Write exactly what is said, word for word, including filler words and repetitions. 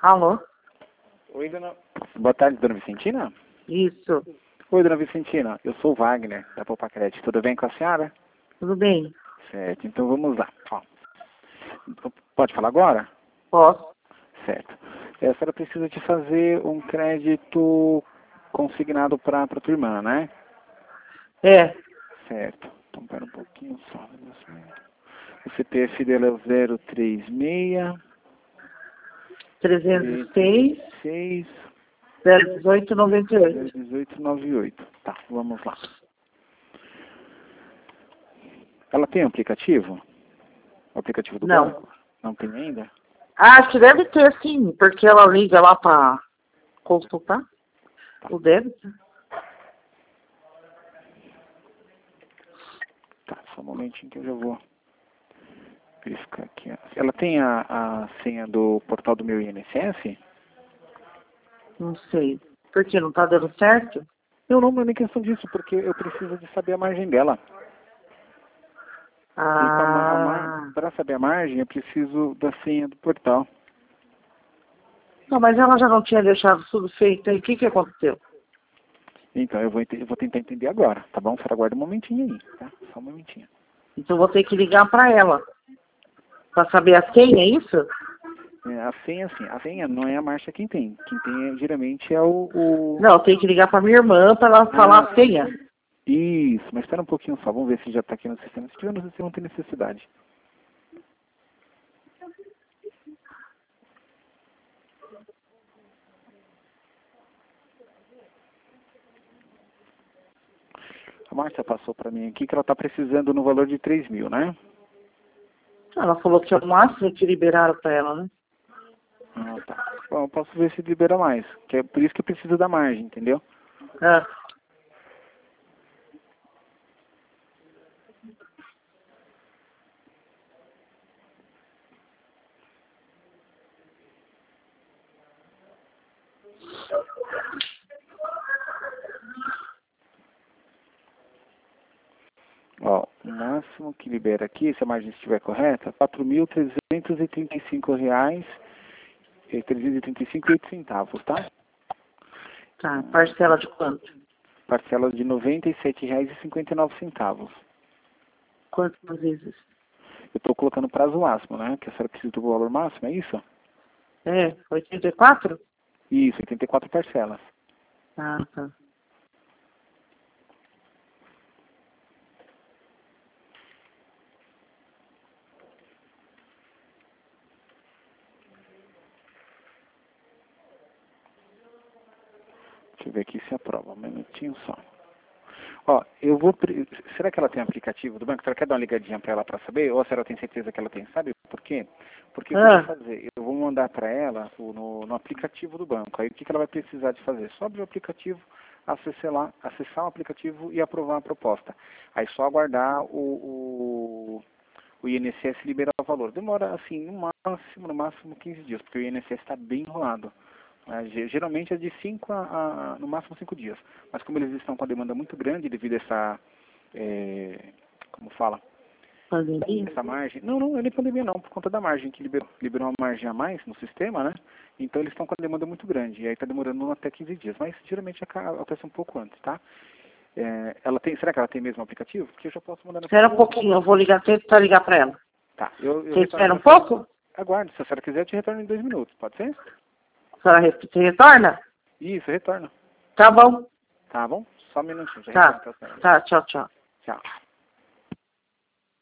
Alô? Oi, dona... Boa tarde, dona Vicentina? Isso. Oi, dona Vicentina. Eu sou o Wagner, da Popacred. Tudo bem com a senhora? Tudo bem? Certo, então vamos lá. Ó, pode falar agora? Posso? Certo. A senhora precisa de fazer um crédito consignado para a tua irmã, né? É. Certo. Então, pera um pouquinho só. O C P F dela é o zero três seis... trezentos e seis, seis zero dezoito, noventa e zero oito. dezoito noventa e oito. Tá, vamos lá. Ela tem um aplicativo? O aplicativo do Não. banco? Não tem ainda? Ah, acho que deve ter sim, porque ela liga lá para consultar o débito. Tá, só um momentinho que eu já vou verificar aqui. Ela tem a, a senha do portal do meu I N S S? Não sei. Por que não tá dando certo? Não, não, não é nem questão disso, porque eu preciso de saber a margem dela. Ah. Para saber a margem, eu preciso da senha do portal. Não, mas ela já não tinha deixado tudo feito aí. O que que aconteceu? Então, eu vou, ente- eu vou tentar entender agora, tá bom? Você aguarda um momentinho aí, tá? Só um momentinho. Então vou ter que ligar para ela. Para saber a senha, é isso? É, a senha, assim, a senha não é a marcha quem tem. Quem tem, é, geralmente, é o... o... Não, tem que ligar para minha irmã para ela falar Ah, a senha. isso, mas espera um pouquinho só, vamos ver se já está aqui no sistema. Se tiver no sistema, não tem necessidade. A Márcia passou para mim aqui que ela está precisando no valor de três mil, né? Ela falou que é o máximo que liberaram para ela, né? Ah, tá. Bom, eu posso ver se libera mais, que é por isso que eu preciso da margem, entendeu? Ah. Ó, o máximo que libera aqui, se a margem estiver correta, quatro mil trezentos e trinta e cinco reais e trezentos e trinta e cinco e oito centavos, tá? Tá, parcela de quanto? Parcela de noventa e sete reais e cinquenta e nove centavos. Quantas vezes? Eu estou colocando prazo máximo, né? Que a senhora precisa do valor máximo, é isso? É, oitenta e quatro? Isso, oitenta e quatro parcelas. Ah, tá. Deixa eu ver aqui se aprova. Um minutinho só. Ó, eu vou... pre- Será que ela tem aplicativo do banco? Será que quer dar uma ligadinha para ela para saber? Ou a senhora tem certeza que ela tem? Sabe por quê? Porque o que eu vou Ah, fazer? Eu vou mandar para ela o- no, no aplicativo do banco. Aí o que, que ela vai precisar de fazer? Só abrir o aplicativo, acessar, lá, acessar o aplicativo e aprovar a proposta. Aí só aguardar o, o, o I N S S liberar o valor. Demora, assim, no máximo, no máximo quinze dias, porque o I N S S está bem enrolado. Ah, ge- Geralmente é de cinco a, a, no máximo cinco dias. Mas como eles estão com a demanda muito grande devido a essa, é, como fala, pandemia? essa margem. Não, não, não é nem pandemia não, por conta da margem, que liberou, liberou uma margem a mais no sistema, né? Então eles estão com a demanda muito grande. E aí está demorando até quinze dias. Mas geralmente aca- acontece um pouco antes, tá? É, ela tem, será que ela tem mesmo o aplicativo? Porque eu já posso mandar no Espera um aplicativo. pouquinho, eu vou ligar, tentar ligar para ela. Tá, eu, eu Você retorno espera um pra senhora. pouco? Aguarde, se a senhora quiser, eu te retorno em dois minutos, pode ser? A senhora re- você retorna? Isso, retorno. Tá bom. Tá bom? Só um minutinho, já Tá. retorno pra senhora. Tá, tchau, tchau. Tchau.